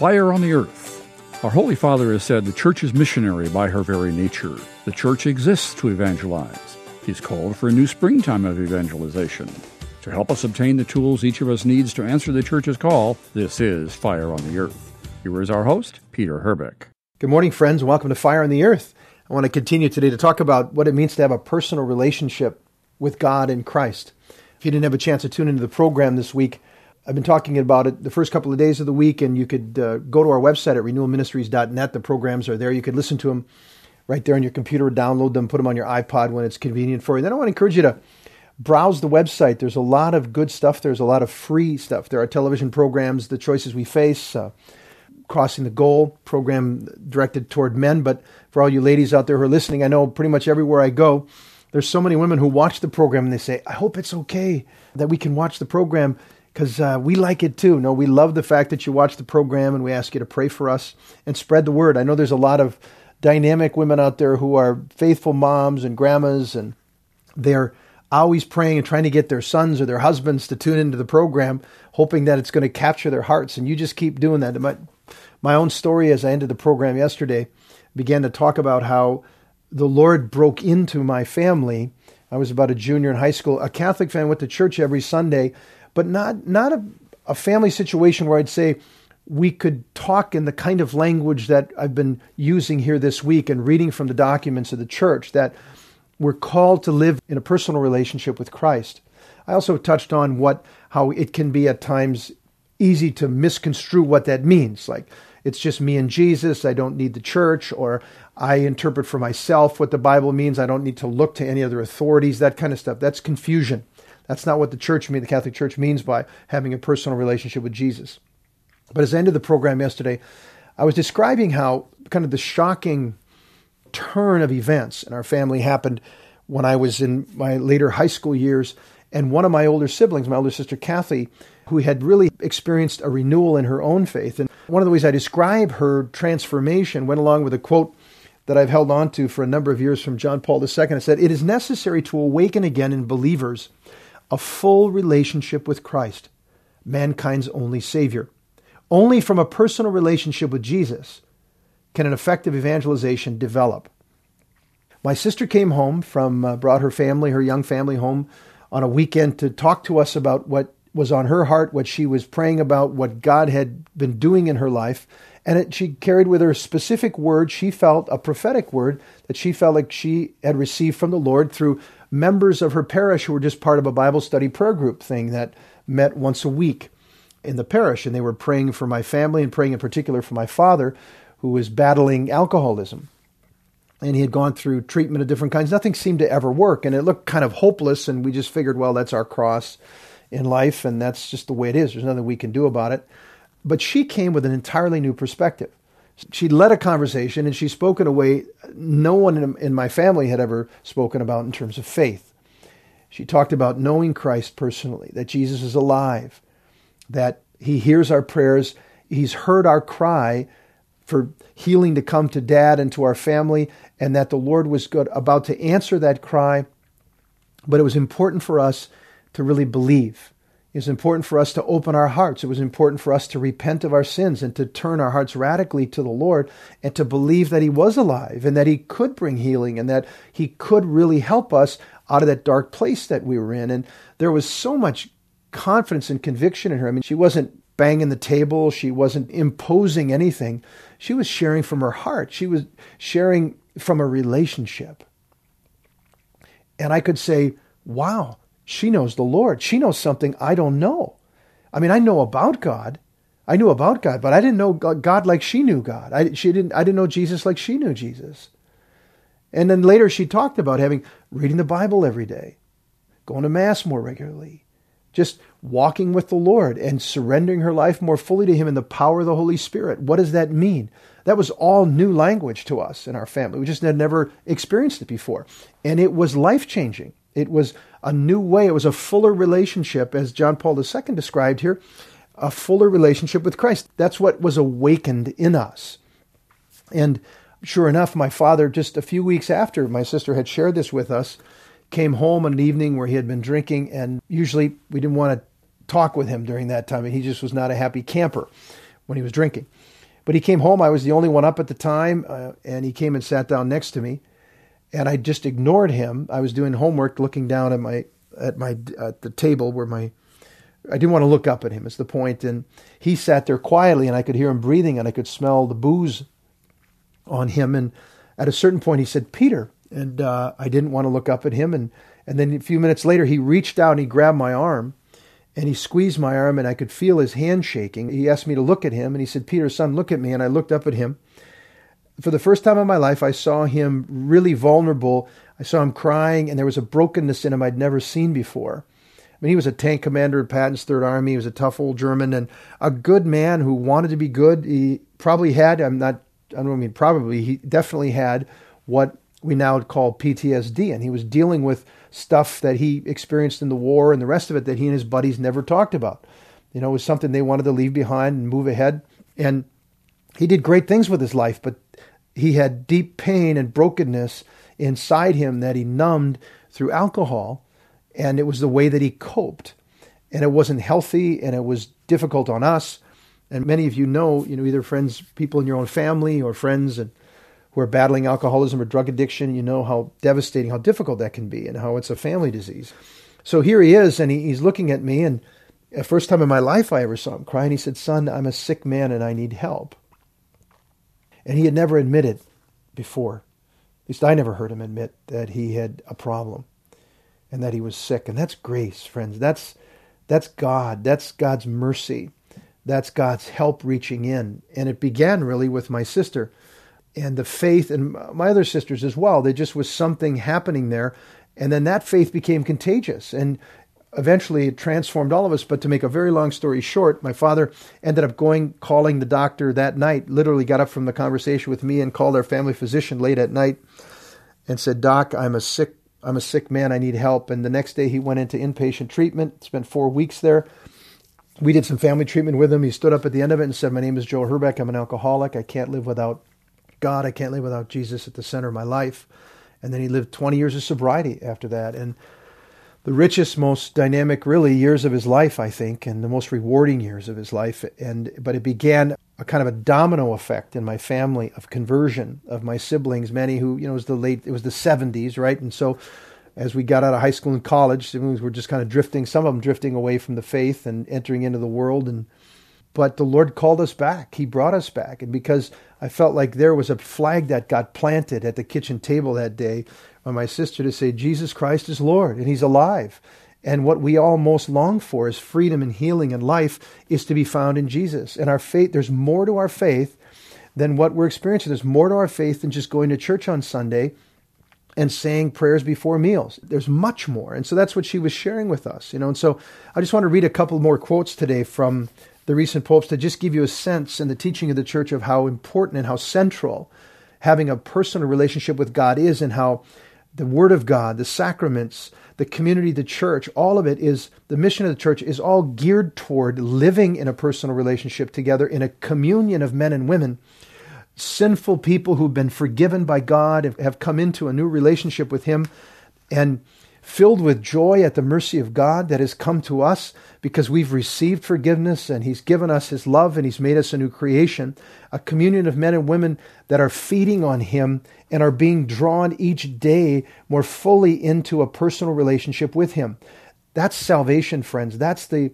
Fire on the Earth. Our Holy Father has said the Church is missionary by her very nature. The Church exists to evangelize. He's called for a new springtime of evangelization. To help us obtain the tools each of us needs to answer the Church's call, this is Fire on the Earth. Here is our host, Peter Herbeck. Good morning, friends, and welcome to Fire on the Earth. I want to continue today to talk about what it means to have a personal relationship with God in Christ. If you didn't have a chance to tune into the program this week, I've been talking about it the first couple of days of the week, and you could go to our website at renewalministries.net. The programs are there. You could listen to them right there on your computer, download them, put them on your iPod when it's convenient for you. Then I want to encourage you to browse the website. There's a lot of good stuff. There's a lot of free stuff. There are television programs, The Choices We Face, Crossing the Goal, program directed toward men. But for all you ladies out there who are listening, I know pretty much everywhere I go, there's so many women who watch the program and they say, I hope it's okay that we can watch the program because we like it too. No, we love the fact that you watch the program, and we ask you to pray for us and spread the word. I know there's a lot of dynamic women out there who are faithful moms and grandmas, and they're always praying and trying to get their sons or their husbands to tune into the program, hoping that it's going to capture their hearts. And you just keep doing that. My own story, as I ended the program yesterday, began to talk about how the Lord broke into my family. I was about a junior in high school, a Catholic family, went to church every Sunday, but not a family situation where I'd say we could talk in the kind of language that I've been using here this week and reading from the documents of the church, that we're called to live in a personal relationship with Christ. I also touched on how it can be at times easy to misconstrue what that means. Like, it's just me and Jesus, I don't need the church, or I interpret for myself what the Bible means, I don't need to look to any other authorities, that kind of stuff. That's confusion. That's not what the Catholic Church means by having a personal relationship with Jesus. But as I ended the program yesterday, I was describing how kind of the shocking turn of events in our family happened when I was in my later high school years, and one of my older siblings, my older sister Kathy, who had really experienced a renewal in her own faith. And one of the ways I describe her transformation went along with a quote that I've held on to for a number of years from John Paul II. It said, "It is necessary to awaken again in believers a full relationship with Christ, mankind's only Savior. Only from a personal relationship with Jesus can an effective evangelization develop." My sister came home brought her young family home on a weekend to talk to us about what was on her heart, what she was praying about, what God had been doing in her life. And she carried with her a specific word, she felt, a prophetic word, that she felt like she had received from the Lord through members of her parish who were just part of a Bible study prayer group thing that met once a week in the parish. And they were praying for my family and praying in particular for my father, who was battling alcoholism. And he had gone through treatment of different kinds. Nothing seemed to ever work. And it looked kind of hopeless. And we just figured, well, that's our cross in life. And that's just the way it is. There's nothing we can do about it. But she came with an entirely new perspective. She led a conversation, and she spoke in a way no one in my family had ever spoken about in terms of faith. She talked about knowing Christ personally, that Jesus is alive, that he hears our prayers, he's heard our cry for healing to come to Dad and to our family, and that the Lord was about to answer that cry. But it was important for us to really believe. It was important for us to open our hearts. It was important for us to repent of our sins and to turn our hearts radically to the Lord and to believe that he was alive and that he could bring healing and that he could really help us out of that dark place that we were in. And there was so much confidence and conviction in her. I mean, she wasn't banging the table. She wasn't imposing anything. She was sharing from her heart. She was sharing from a relationship. And I could say, wow, she knows the Lord. She knows something I don't know. I mean, I know about God. I knew about God, but I didn't know God like she knew God. I didn't know Jesus like she knew Jesus. And then later she talked about reading the Bible every day, going to Mass more regularly, just walking with the Lord and surrendering her life more fully to him in the power of the Holy Spirit. What does that mean? That was all new language to us in our family. We just had never experienced it before. And it was life-changing. It was a new way. It was a fuller relationship, as John Paul II described here, a fuller relationship with Christ. That's what was awakened in us. And sure enough, my father, just a few weeks after my sister had shared this with us, came home on an evening where he had been drinking, and usually we didn't want to talk with him during that time. He just was not a happy camper. when he was drinking. But he came home. I was the only one up at the time, and he came and sat down next to me. And I just ignored him. I was doing homework, looking down at the table where I didn't want to look up at him, is the point. And he sat there quietly, and I could hear him breathing, and I could smell the booze on him. And at a certain point, he said, "Peter." And I didn't want to look up at him. And then a few minutes later, he reached out and he grabbed my arm, and he squeezed my arm, and I could feel his hand shaking. He asked me to look at him, and he said, "Peter, son, look at me." And I looked up at him. For the first time in my life, I saw him really vulnerable. I saw him crying, and there was a brokenness in him I'd never seen before. I mean, he was a tank commander in Patton's Third Army. He was a tough old German and a good man who wanted to be good. He probably had, he definitely had what we now call PTSD, and he was dealing with stuff that he experienced in the war and the rest of it that he and his buddies never talked about. You know, it was something they wanted to leave behind and move ahead. And he did great things with his life, but he had deep pain and brokenness inside him that he numbed through alcohol, and it was the way that he coped. And it wasn't healthy, and it was difficult on us. And many of you know, either friends, people in your own family or friends who are battling alcoholism or drug addiction, you know how devastating, how difficult that can be, and how it's a family disease. So here he is, and he's looking at me, and the first time in my life I ever saw him cry, and he said, "Son, I'm a sick man and I need help." And he had never admitted before, at least I never heard him admit, that he had a problem and that he was sick. And that's grace, friends. That's God. That's God's mercy. That's God's help reaching in. And it began really with my sister and the faith, and my other sisters as well. There just was something happening there. And then that faith became contagious. And eventually it transformed all of us. But to make a very long story short, my father ended up calling the doctor that night, literally got up from the conversation with me and called our family physician late at night and said, "Doc, I'm a sick man. I need help." And the next day he went into inpatient treatment, spent 4 weeks there. We did some family treatment with him. He stood up at the end of it and said, "My name is Joe Herbeck. I'm an alcoholic. I can't live without God. I can't live without Jesus at the center of my life." And then he lived 20 years of sobriety after that. And the richest, most dynamic, really, years of his life, I think, and the most rewarding years of his life. But it began a kind of a domino effect in my family of conversion of my siblings, many who, it was the 70s, right? And so as we got out of high school and college, siblings were just kind of drifting, some of them drifting away from the faith and entering into the world. But the Lord called us back. He brought us back. And because I felt like there was a flag that got planted at the kitchen table that day by my sister to say, Jesus Christ is Lord and he's alive. And what we all most long for is freedom and healing and life is to be found in Jesus. And our faith, there's more to our faith than what we're experiencing. There's more to our faith than just going to church on Sunday and saying prayers before meals. There's much more. And so that's what she was sharing with us, And so I just want to read a couple more quotes today from the recent popes to just give you a sense in the teaching of the church of how important and how central having a personal relationship with God is, and how the Word of God, the sacraments, the community, the church, all of it is, the mission of the church is all geared toward living in a personal relationship together in a communion of men and women, sinful people who've been forgiven by God, have come into a new relationship with Him, and filled with joy at the mercy of God that has come to us because we've received forgiveness and He's given us His love and He's made us a new creation, a communion of men and women that are feeding on Him and are being drawn each day more fully into a personal relationship with Him. That's salvation, friends. That's the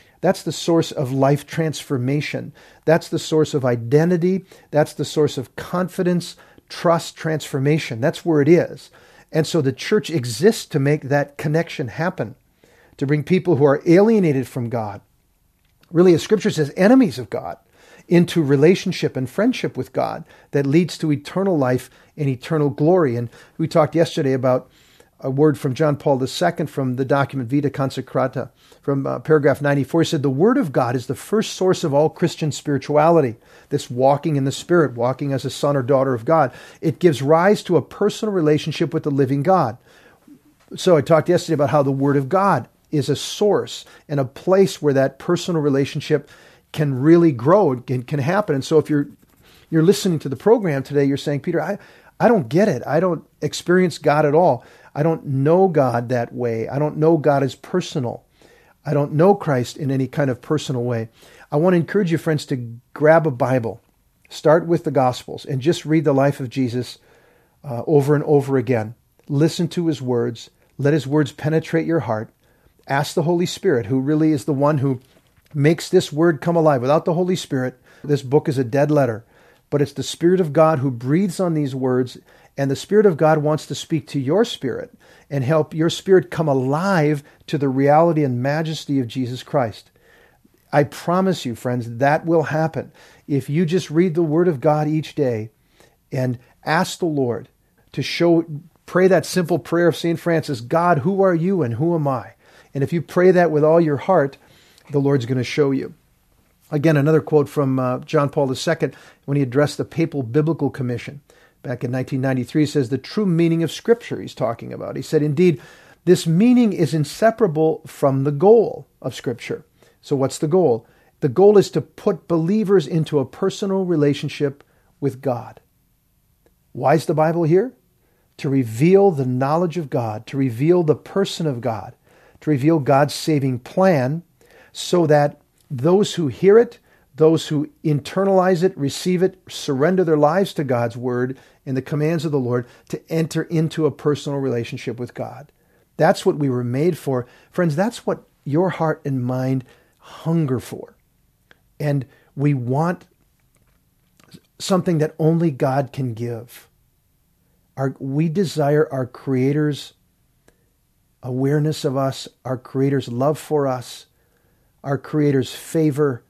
source of life transformation. That's the source of identity. That's the source of confidence, trust, transformation. That's where it is. And so the church exists to make that connection happen, to bring people who are alienated from God, really, as Scripture says, enemies of God, into relationship and friendship with God that leads to eternal life and eternal glory. And we talked yesterday about a word from John Paul II from the document Vita Consecrata, from paragraph 94. He said, the Word of God is the first source of all Christian spirituality, this walking in the Spirit, walking as a son or daughter of God. It gives rise to a personal relationship with the living God. So I talked yesterday about how the Word of God is a source and a place where that personal relationship can really grow, can happen. And so if you're listening to the program today, you're saying, Peter, I don't get it. I don't experience God at all. I don't know God that way. I don't know God as personal. I don't know Christ in any kind of personal way. I want to encourage you, friends, to grab a Bible. Start with the Gospels and just read the life of Jesus over and over again. Listen to his words. Let his words penetrate your heart. Ask the Holy Spirit, who really is the one who makes this word come alive. Without the Holy Spirit, this book is a dead letter. But it's the Spirit of God who breathes on these words, and the Spirit of God wants to speak to your spirit and help your spirit come alive to the reality and majesty of Jesus Christ. I promise you, friends, that will happen if you just read the Word of God each day and ask the Lord to pray that simple prayer of St. Francis, God, who are you and who am I? And if you pray that with all your heart, the Lord's going to show you. Again, another quote from John Paul II when he addressed the Papal Biblical Commission back in 1993, says the true meaning of Scripture he's talking about. He said, indeed, this meaning is inseparable from the goal of Scripture. So what's the goal? The goal is to put believers into a personal relationship with God. Why is the Bible here? To reveal the knowledge of God, to reveal the person of God, to reveal God's saving plan, so that those who hear it, those who internalize it, receive it, surrender their lives to God's word and the commands of the Lord, to enter into a personal relationship with God. That's what we were made for. Friends, that's what your heart and mind hunger for. And we want something that only God can give. We desire our Creator's awareness of us, our Creator's love for us, our Creator's favor.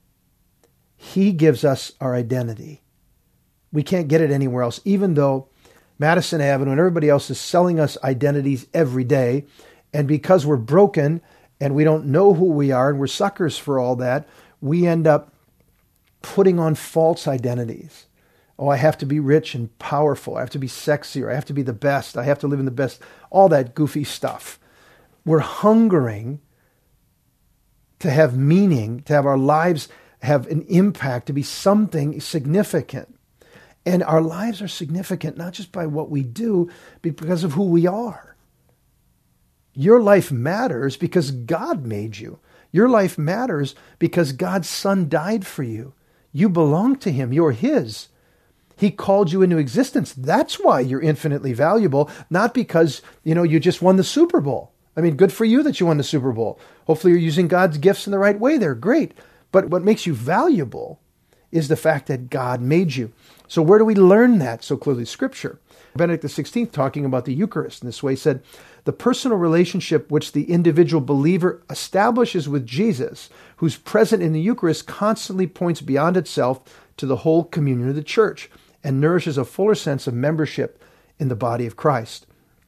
He gives us our identity. We can't get it anywhere else, even though Madison Avenue and everybody else is selling us identities every day. And because we're broken and we don't know who we are and we're suckers for all that, we end up putting on false identities. Oh, I have to be rich and powerful. I have to be sexy, or I have to be the best. I have to live in the best. All that goofy stuff. We're hungering to have meaning, to have our lives have an impact, to be something significant. And our lives are significant not just by what we do, but because of who we are. Your life matters because God made you. Your life matters because God's Son died for you. You belong to Him. You're His. He called you into existence. That's why you're infinitely valuable, not because, you just won the Super Bowl. I mean, good for you that you won the Super Bowl. Hopefully you're using God's gifts in the right way there. Great. But what makes you valuable is the fact that God made you. So where do we learn that so clearly? Scripture. Benedict XVI, talking about the Eucharist in this way, said, the personal relationship which the individual believer establishes with Jesus, who's present in the Eucharist, constantly points beyond itself to the whole communion of the Church and nourishes a fuller sense of membership in the body of Christ.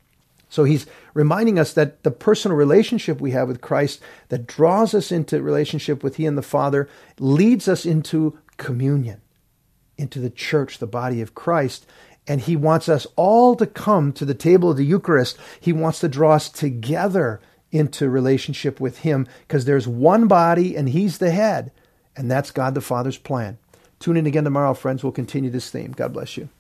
So he's reminding us that the personal relationship we have with Christ that draws us into relationship with He and the Father leads us into communion, into the church, the body of Christ. And He wants us all to come to the table of the Eucharist. He wants to draw us together into relationship with Him because there's one body and He's the head. And that's God the Father's plan. Tune in again tomorrow, friends. We'll continue this theme. God bless you.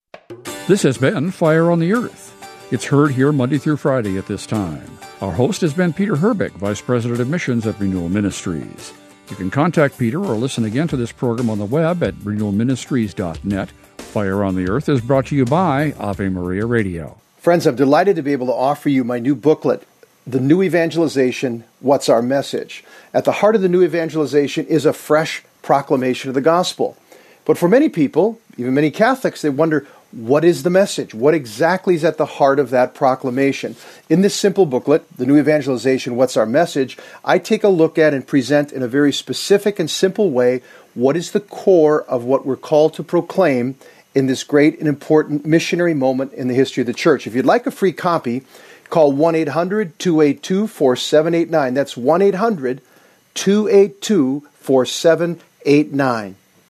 This has been Fire on the Earth. It's heard here Monday through Friday at this time. Our host has been Peter Herbeck, Vice President of Missions at Renewal Ministries. You can contact Peter or listen again to this program on the web at renewalministries.net. Fire on the Earth is brought to you by Ave Maria Radio. Friends, I'm delighted to be able to offer you my new booklet, The New Evangelization, What's Our Message? At the heart of the new evangelization is a fresh proclamation of the gospel. But for many people, even many Catholics, they wonder, what is the message? What exactly is at the heart of that proclamation? In this simple booklet, The New Evangelization, What's Our Message? I take a look at and present in a very specific and simple way what is the core of what we're called to proclaim in this great and important missionary moment in the history of the Church. If you'd like a free copy, call 1-800-282-4789. That's 1-800-282-4789.